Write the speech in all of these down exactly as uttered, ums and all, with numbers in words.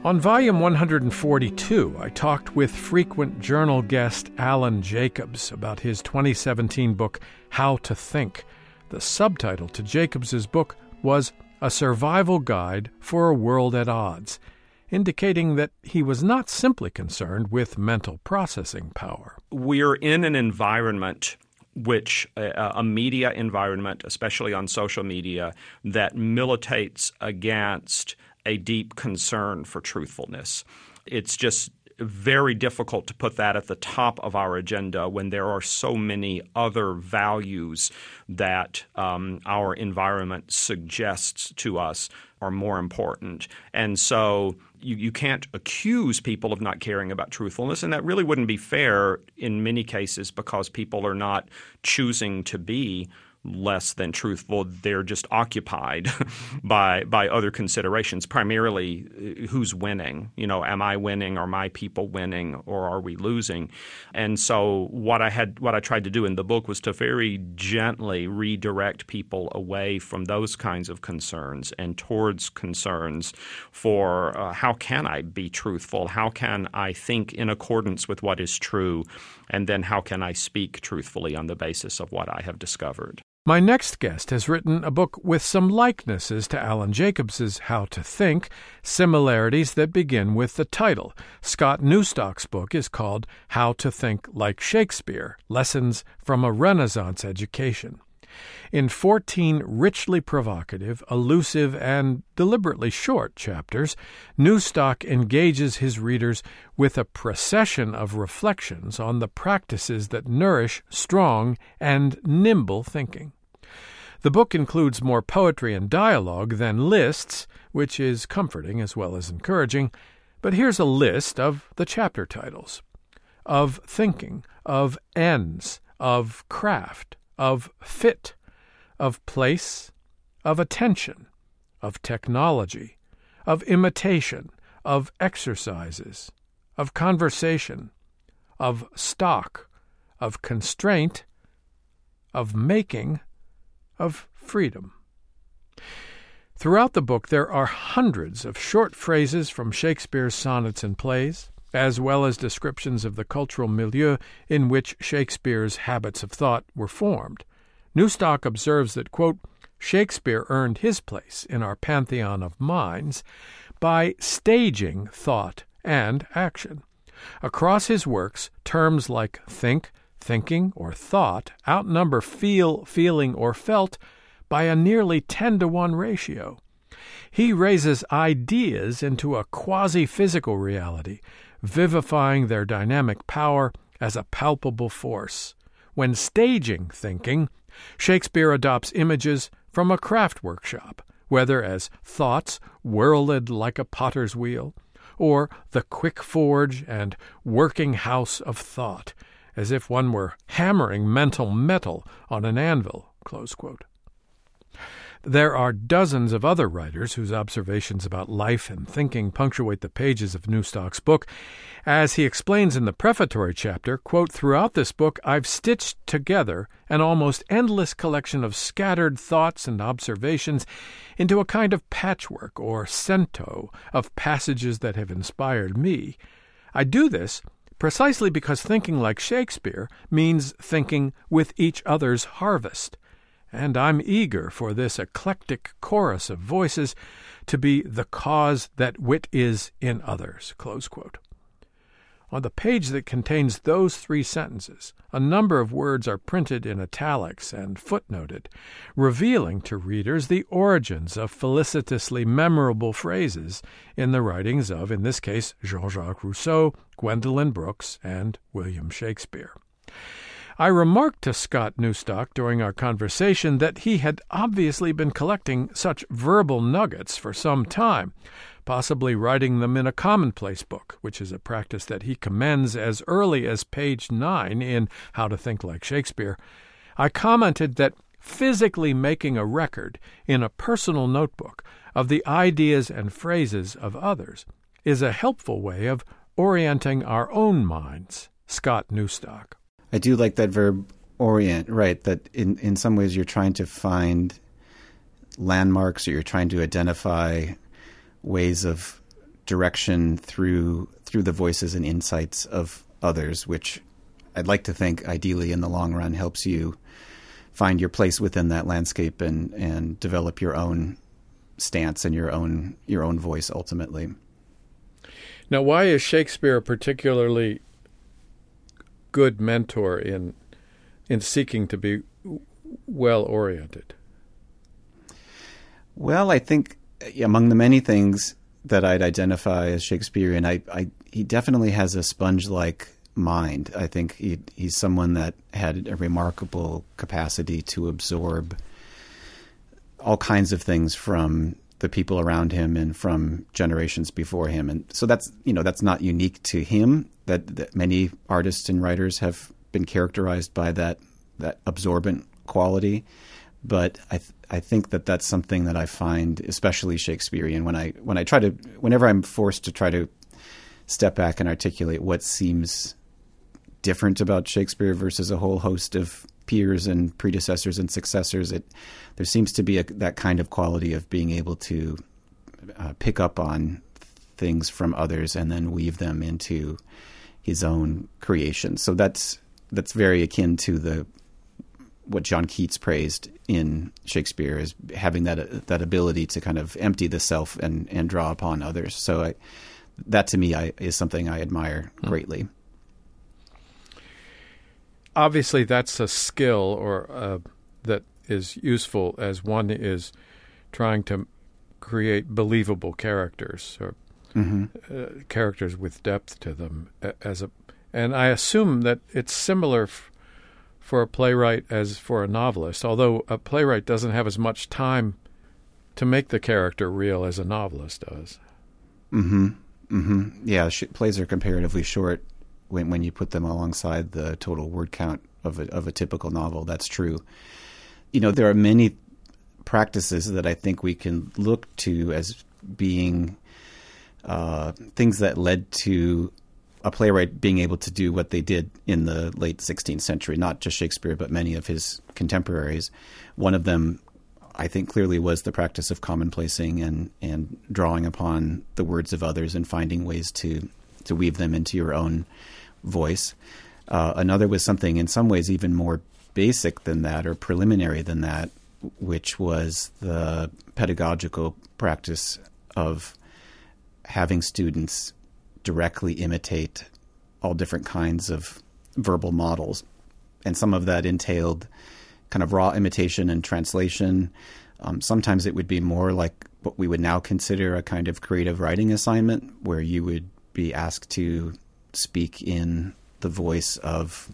On volume one forty-two, I talked with frequent journal guest Alan Jacobs about his twenty seventeen book, How to Think. The subtitle to Jacobs's book was A Survival Guide for a World at Odds, indicating that he was not simply concerned with mental processing power. We're in an environment which, uh, a media environment, especially on social media, that militates against a deep concern for truthfulness. It's just very difficult to put that at the top of our agenda when there are so many other values that um, our environment suggests to us are more important. And so you, you can't accuse people of not caring about truthfulness, and that really wouldn't be fair in many cases because people are not choosing to be less than truthful. They're just occupied by by other considerations, primarily who's winning. You know, am I winning? Are my people winning? Or are we losing? And so what I had, what I tried to do in the book was to very gently redirect people away from those kinds of concerns and towards concerns for uh, how can I be truthful? How can I think in accordance with what is true? And then how can I speak truthfully on the basis of what I have discovered? My next guest has written a book with some likenesses to Alan Jacobs's How to Think, similarities that begin with the title. Scott Neustock's book is called How to Think Like Shakespeare, Lessons from a Renaissance Education. In fourteen richly provocative, elusive, and deliberately short chapters, Neustock engages his readers with a procession of reflections on the practices that nourish strong and nimble thinking. The book includes more poetry and dialogue than lists, which is comforting as well as encouraging, but here's a list of the chapter titles: Of Thinking, of Ends, of Craft, of Fit, of Place, of Attention, of Technology, of Imitation, of Exercises, of Conversation, of Stock, of Constraint, of Making, of Freedom. Throughout the book there are hundreds of short phrases from Shakespeare's sonnets and plays, as well as descriptions of the cultural milieu in which Shakespeare's habits of thought were formed. Neustock observes that, quote, Shakespeare earned his place in our pantheon of minds by staging thought and action. Across his works, terms like think, thinking, or thought outnumber feel, feeling, or felt by a nearly ten to one ratio. He raises ideas into a quasi-physical reality, vivifying their dynamic power as a palpable force. When staging thinking, Shakespeare adopts images from a craft workshop, whether as thoughts whirled like a potter's wheel, or the quick forge and working house of thought, as if one were hammering mental metal on an anvil, close quote. There are dozens of other writers whose observations about life and thinking punctuate the pages of Neustock's book. As he explains in the prefatory chapter, quote, throughout this book I've stitched together an almost endless collection of scattered thoughts and observations into a kind of patchwork or cento of passages that have inspired me. I do this precisely because thinking like Shakespeare means thinking with each other's harvest. And I'm eager for this eclectic chorus of voices to be the cause that wit is in others, close quote. On the page that contains those three sentences, a number of words are printed in italics and footnoted, revealing to readers the origins of felicitously memorable phrases in the writings of, in this case, Jean-Jacques Rousseau, Gwendolyn Brooks, and William Shakespeare. I remarked to Scott Neustock during our conversation that he had obviously been collecting such verbal nuggets for some time, possibly writing them in a commonplace book, which is a practice that he commends as early as page nine in How to Think Like Shakespeare. I commented that physically making a record in a personal notebook of the ideas and phrases of others is a helpful way of orienting our own minds. Scott Neustock. I do like that verb orient, right, that in, in some ways you're trying to find landmarks or you're trying to identify ways of direction through through the voices and insights of others, which I'd like to think ideally in the long run helps you find your place within that landscape and, and develop your own stance and your own your own voice ultimately. Now, why is Shakespeare a particularly good mentor in in seeking to be well-oriented? Well, I think among the many things that I'd identify as Shakespearean, I, I he definitely has a sponge-like mind. I think he, he's someone that had a remarkable capacity to absorb all kinds of things from the people around him and from generations before him. And so that's, you know, that's not unique to him. That, that many artists and writers have been characterized by that that absorbent quality. But I th- I think that that's something that I find especially Shakespearean when I when I try to whenever I'm forced to try to step back and articulate what seems different about Shakespeare versus a whole host of peers and predecessors and successors. It there seems to be a, that kind of quality of being able to uh, pick up on things from others and then weave them into his own creation. So that's that's very akin to the what John Keats praised in Shakespeare as having that that ability to kind of empty the self and, and draw upon others. So I, that to me I, is something I admire greatly. Obviously, that's a skill or uh, that is useful as one is trying to create believable characters or mm-hmm. uh, characters with depth to them. As a, and I assume that it's similar f- for a playwright as for a novelist, although a playwright doesn't have as much time to make the character real as a novelist does. Mm-hmm. Mm-hmm. Yeah, sh- plays are comparatively short when when you put them alongside the total word count of a, of a typical novel. That's true. You know, there are many practices that I think we can look to as being uh, things that led to a playwright being able to do what they did in the late sixteenth century, not just Shakespeare, but many of his contemporaries. One of them, I think, clearly was the practice of commonplacing and, and drawing upon the words of others and finding ways to, to weave them into your own voice. Uh, another was something in some ways even more basic than that or preliminary than that, which was the pedagogical practice of having students directly imitate all different kinds of verbal models. And some of that entailed kind of raw imitation and translation. Um, sometimes it would be more like what we would now consider a kind of creative writing assignment, where you would be asked to speak in the voice of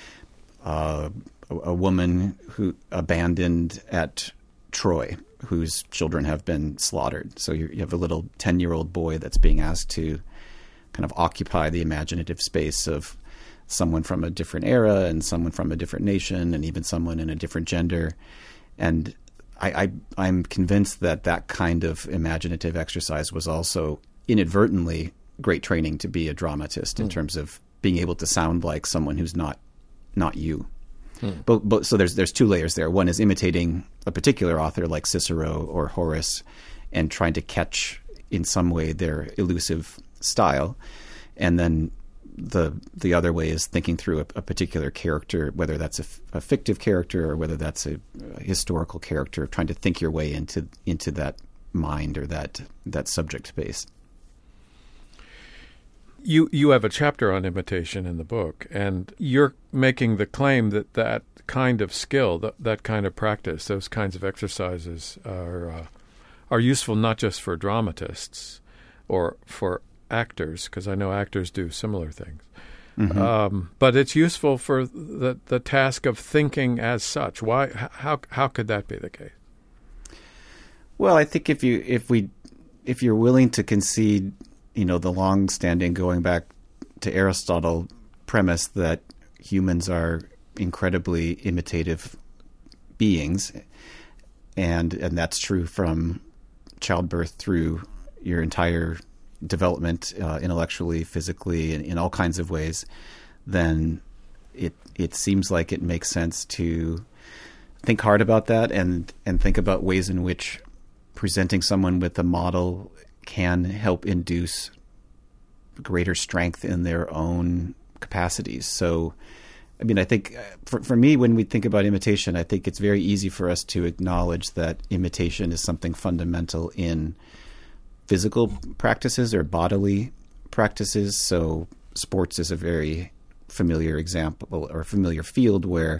uh, a, a woman who abandoned at Troy, whose children have been slaughtered. So you, you have a little ten-year-old boy that's being asked to kind of occupy the imaginative space of someone from a different era and someone from a different nation and even someone in a different gender. And I, I, I'm convinced that that kind of imaginative exercise was also inadvertently great training to be a dramatist mm. in terms of being able to sound like someone who's not not you. Mm. But, but so there's there's two layers there. One is imitating a particular author like Cicero or Horace and trying to catch in some way their elusive style. And then the the other way is thinking through a, a particular character, whether that's a, f- a fictive character or whether that's a, a historical character, trying to think your way into into that mind or that that subject space. You you have a chapter on imitation in the book, and you're making the claim that that kind of skill, that, that kind of practice, those kinds of exercises are uh, are useful not just for dramatists or for actors, because I know actors do similar things, mm-hmm. um, but it's useful for the the task of thinking as such. Why? How how could that be the case? Well, I think if you if we if you're willing to concede, you know, the long-standing, going back to Aristotle, premise that humans are incredibly imitative beings, and and that's true from childbirth through your entire development, uh, intellectually, physically, in, in all kinds of ways, then it it seems like it makes sense to think hard about that and and think about ways in which presenting someone with a model can help induce greater strength in their own capacities. So, I mean, I think for, for me, when we think about imitation, I think it's very easy for us to acknowledge that imitation is something fundamental in physical practices or bodily practices. So sports is a very familiar example or familiar field where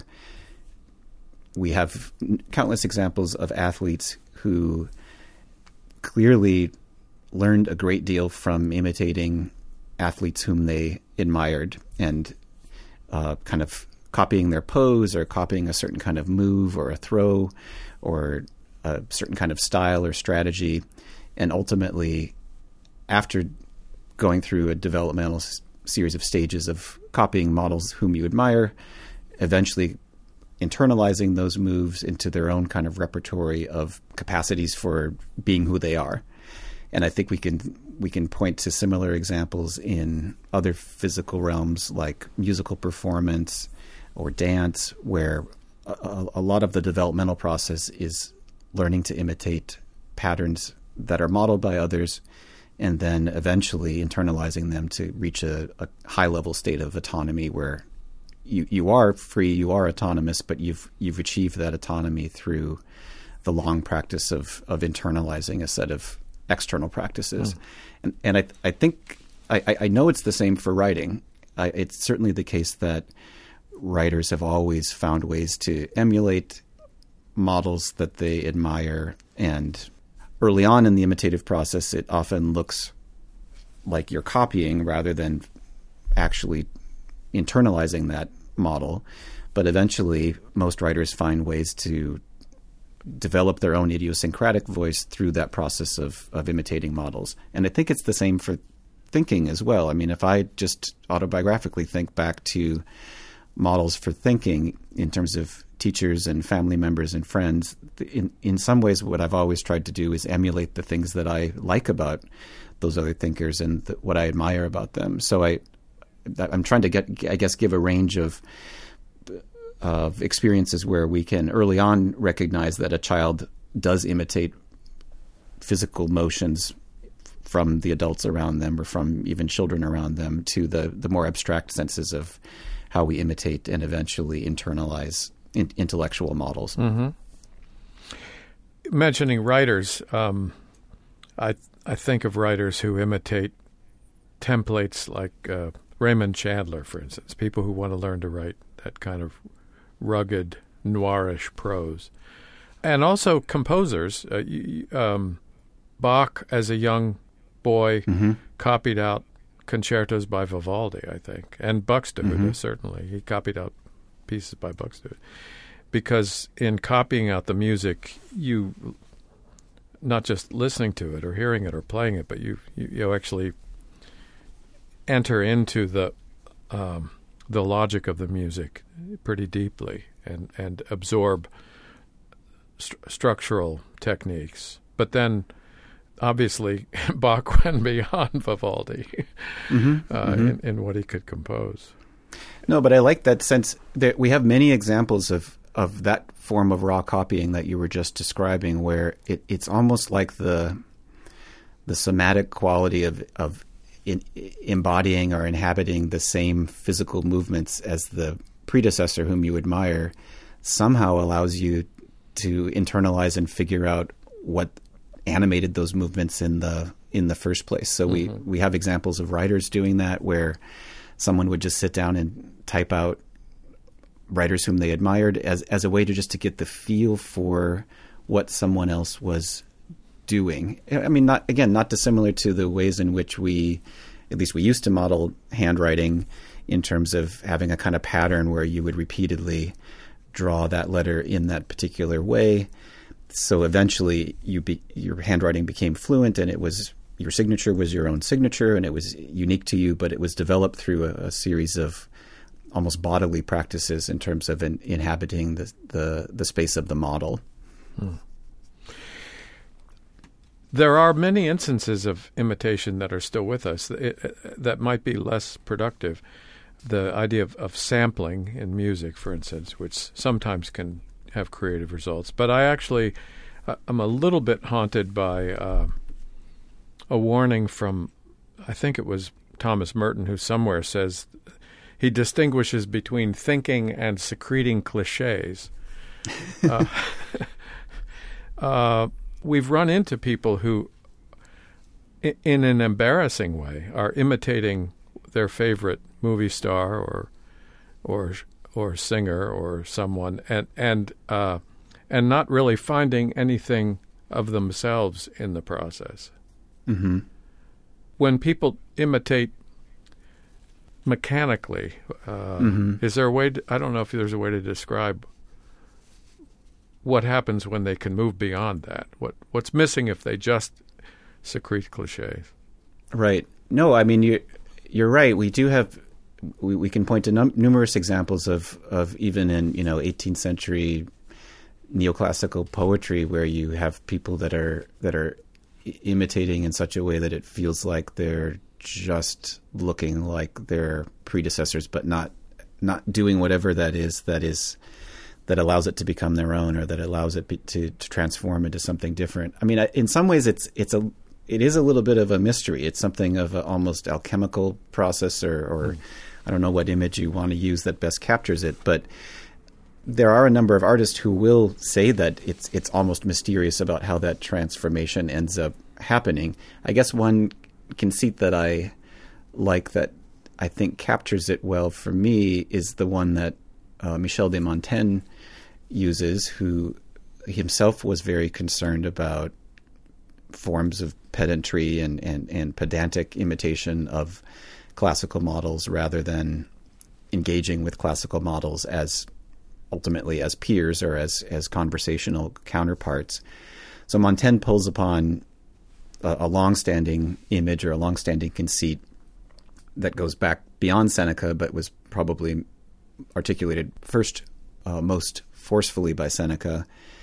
we have countless examples of athletes who clearly learned a great deal from imitating athletes whom they admired and uh, kind of copying their pose or copying a certain kind of move or a throw or a certain kind of style or strategy. And ultimately, after going through a developmental s- series of stages of copying models whom you admire, eventually internalizing those moves into their own kind of repertory of capacities for being who they are. And I think we can we can point to similar examples in other physical realms like musical performance or dance, where a, a lot of the developmental process is learning to imitate patterns that are modeled by others and then eventually internalizing them to reach a, a high-level state of autonomy where you, you are free, you are autonomous, but you've you've achieved that autonomy through the long practice of, of internalizing a set of external practices. Mm. And, and I, I think, I, I know it's the same for writing. I, it's certainly the case that writers have always found ways to emulate models that they admire. And early on in the imitative process, it often looks like you're copying rather than actually internalizing that model. But eventually, most writers find ways to develop their own idiosyncratic voice through that process of, of imitating models. And I think it's the same for thinking as well. I mean, if I just autobiographically think back to models for thinking in terms of teachers and family members and friends, in, in some ways what I've always tried to do is emulate the things that I like about those other thinkers and the, what I admire about them. So I, I'm trying to get, I guess, give a range of of experiences where we can early on recognize that a child does imitate physical motions from the adults around them or from even children around them to the, the more abstract senses of how we imitate and eventually internalize in, intellectual models. Mm-hmm. Mentioning writers, um, I I think of writers who imitate templates like uh, Raymond Chandler, for instance, people who want to learn to write that kind of rugged, noirish prose. And also composers. Uh, um, Bach, as a young boy, mm-hmm. copied out concertos by Vivaldi, I think, and Buxtehude, mm-hmm. certainly. He copied out pieces by Buxtehude. Because in copying out the music, you, not just listening to it or hearing it or playing it, but you, you, you actually enter into the um, the logic of the music pretty deeply and, and absorb st- structural techniques. But then, obviously, Bach went beyond Vivaldi mm-hmm, uh, mm-hmm. In, in what he could compose. No, but I like that sense that we have many examples of, of that form of raw copying that you were just describing, where it, it's almost like the the somatic quality of, of in, embodying or inhabiting the same physical movements as the predecessor whom you admire somehow allows you to internalize and figure out what animated those movements in the in the first place. So mm-hmm. we, we have examples of writers doing that, where someone would just sit down and type out writers whom they admired as as a way to just to get the feel for what someone else was doing. I mean, not again, not dissimilar to the ways in which we, at least we used to model handwriting in terms of having a kind of pattern where you would repeatedly draw that letter in that particular way. So eventually you be, your handwriting became fluent, and it was your signature was your own signature, and it was unique to you, but it was developed through a, a series of almost bodily practices in terms of in, inhabiting the, the, the space of the model. Hmm. There are many instances of imitation that are still with us it, that might be less productive. The idea of, of sampling in music, for instance, which sometimes can have creative results. But I actually, uh, I'm a little bit haunted by uh, a warning from, I think it was Thomas Merton, who somewhere says he distinguishes between thinking and secreting cliches. uh, uh, we've run into people who, i- in an embarrassing way, are imitating their favorite movie star or or or singer or someone, and and uh, and not really finding anything of themselves in the process. Mm-hmm. When people imitate mechanically, uh, Mm-hmm. is there a way to, I don't know if there's a way to describe what happens when they can move beyond that. What what's missing if they just secrete cliches? Right. No, I mean, you're, you're right. We do have, we, we can point to num- numerous examples of, of even in, you know, eighteenth century neoclassical poetry where you have people that are, that are i- imitating in such a way that it feels like they're just looking like their predecessors, but not, not doing whatever that is, that is, that allows it to become their own, or that allows it be, to, to transform into something different. I mean, I, in some ways it's, it's a, it is a little bit of a mystery. It's something of an almost alchemical process, or, or mm. I don't know what image you want to use that best captures it, but there are a number of artists who will say that it's it's almost mysterious about how that transformation ends up happening. I guess one conceit that I like that I think captures it well for me is the one that uh, Michel de Montaigne uses, who himself was very concerned about forms of pedantry and, and, and pedantic imitation of classical models rather than engaging with classical models as ultimately as peers or as, as conversational counterparts. So Montaigne pulls upon a, a longstanding image or a longstanding conceit that goes back beyond Seneca, but was probably articulated first uh, most forcefully by Seneca,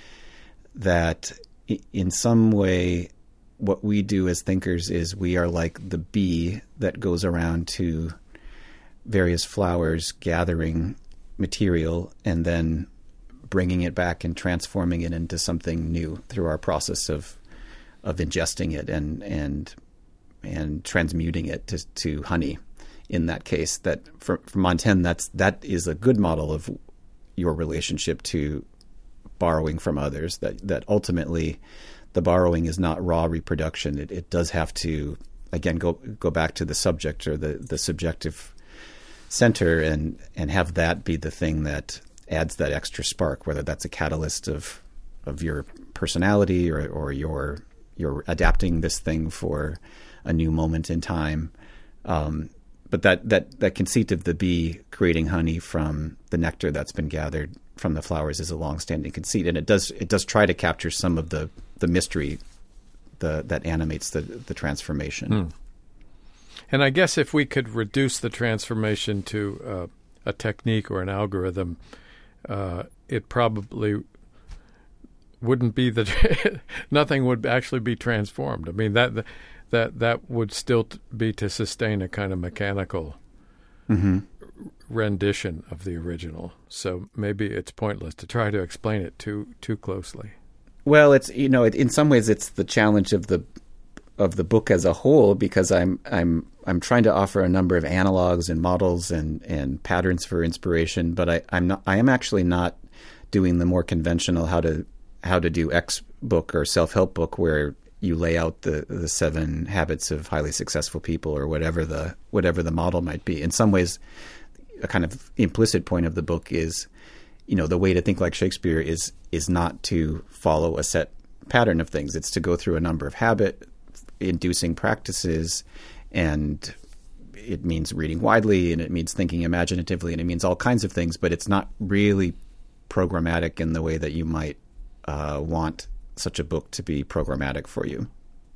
that in some way what we do as thinkers is we are like the bee that goes around to various flowers gathering material and then bringing it back and transforming it into something new through our process of of ingesting it and and and transmuting it to, to honey. In that case, that for, for Montaigne, that's that is a good model of your relationship to borrowing from others. That that ultimately, the borrowing is not raw reproduction. It, it does have to, again, go go back to the subject or the, the subjective center and, and have that be the thing that adds that extra spark, whether that's a catalyst of of your personality or, or your you're adapting this thing for a new moment in time. Um, but that, that, that conceit of the bee creating honey from the nectar that's been gathered from the flowers is a long-standing conceit, and it does it does try to capture some of the, the mystery the, that animates the, the transformation. Hmm. And I guess if we could reduce the transformation to uh, a technique or an algorithm, uh, it probably wouldn't be that nothing would actually be transformed. I mean, that that that would still t- be to sustain a kind of mechanical mm-hmm. rendition of the original. So maybe it's pointless to try to explain it too too closely. Well, it's you know, it, in some ways, it's the challenge of the of the book as a whole, because I'm I'm I'm trying to offer a number of analogs and models and, and patterns for inspiration, but I, I'm not I am actually not doing the more conventional how to how to do X book or self-help book where you lay out the, the seven habits of highly successful people or whatever the whatever the model might be. In some ways, a kind of implicit point of the book is, you know, the way to think like Shakespeare is is not to follow a set pattern of things. It's to go through a number of habit-inducing practices, and it means reading widely, and it means thinking imaginatively, and it means all kinds of things, but it's not really programmatic in the way that you might uh, want such a book to be programmatic for you.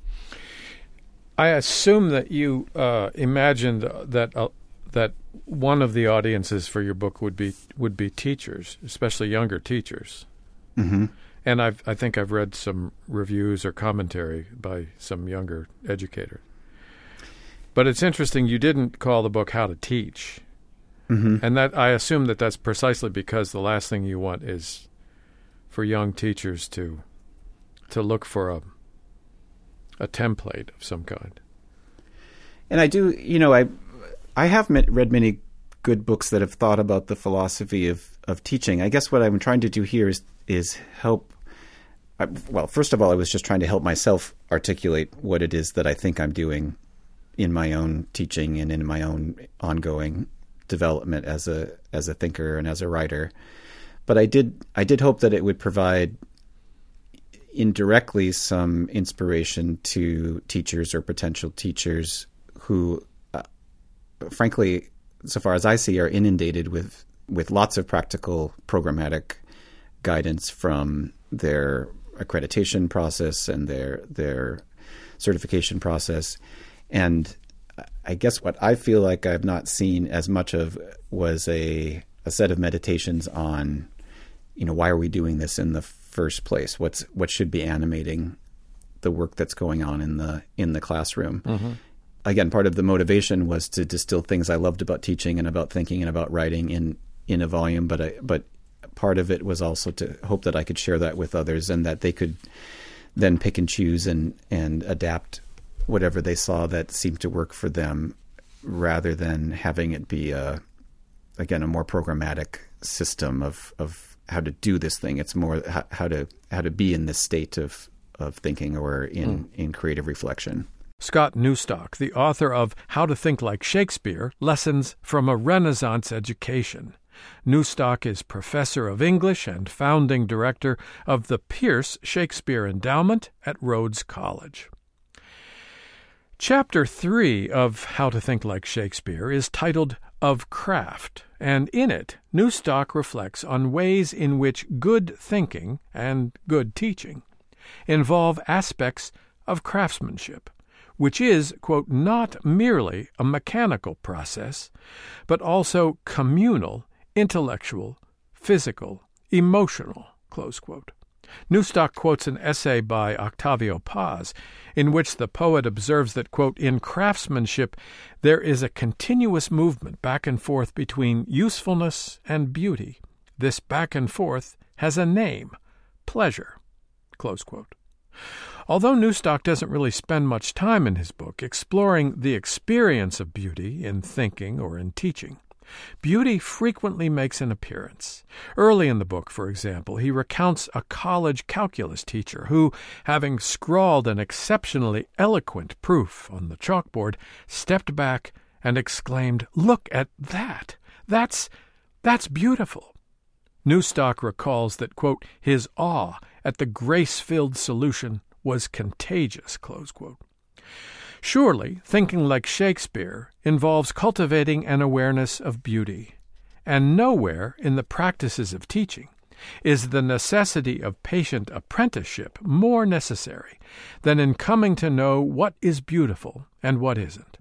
I assume that you uh, imagined that uh, that one of the audiences for your book would be would be teachers, especially younger teachers. Mm-hmm. And I've, I think I've read some reviews or commentary by some younger educators. But it's interesting you didn't call the book How to Teach. Mm-hmm. And that I assume that that's precisely because the last thing you want is for young teachers to to look for a a template of some kind. And I do, you know, I I have read many good books that have thought about the philosophy of, of teaching. I guess what I'm trying to do here is is help. Well, first of all, I was just trying to help myself articulate what it is that I think I'm doing in my own teaching and in my own ongoing development as a as a thinker and as a writer. But I did I did hope that it would provide indirectly some inspiration to teachers or potential teachers who, uh, frankly, so far as I see, are inundated with, with lots of practical programmatic guidance from their accreditation process and their their certification process. And I guess what I feel like I've not seen as much of was a a set of meditations on, you know, why are we doing this in the first place? What's what should be animating the work that's going on in the in the classroom? Mm-hmm. Again, part of the motivation was to distill things I loved about teaching and about thinking and about writing in in a volume, but I, but part of it was also to hope that I could share that with others and that they could then pick and choose and and adapt whatever they saw that seemed to work for them, rather than having it be a again a more programmatic system of of how to do this thing. It's more how, how to how to be in this state of of thinking or in, mm. in creative reflection. Scott Newstock, the author of How to Think Like Shakespeare, Lessons from a Renaissance Education. Newstock is professor of English and founding director of the Pierce Shakespeare Endowment at Rhodes College. Chapter three of How to Think Like Shakespeare is titled Of Craft, and in it, Newstock reflects on ways in which good thinking and good teaching involve aspects of craftsmanship, which is, quote, not merely a mechanical process, but also communal, intellectual, physical, emotional, close quote. Newstock quotes an essay by Octavio Paz, in which the poet observes that, quote, in craftsmanship there is a continuous movement back and forth between usefulness and beauty. This back and forth has a name, pleasure, close quote. Although Newstock doesn't really spend much time in his book exploring the experience of beauty in thinking or in teaching, beauty frequently makes an appearance. Early in the book, for example, he recounts a college calculus teacher who, having scrawled an exceptionally eloquent proof on the chalkboard, stepped back and exclaimed, "Look at that! That's, that's beautiful!" Newstock recalls that, quote, his awe at the grace-filled solution was contagious, close quote. Surely, thinking like Shakespeare involves cultivating an awareness of beauty, and nowhere in the practices of teaching is the necessity of patient apprenticeship more necessary than in coming to know what is beautiful and what isn't.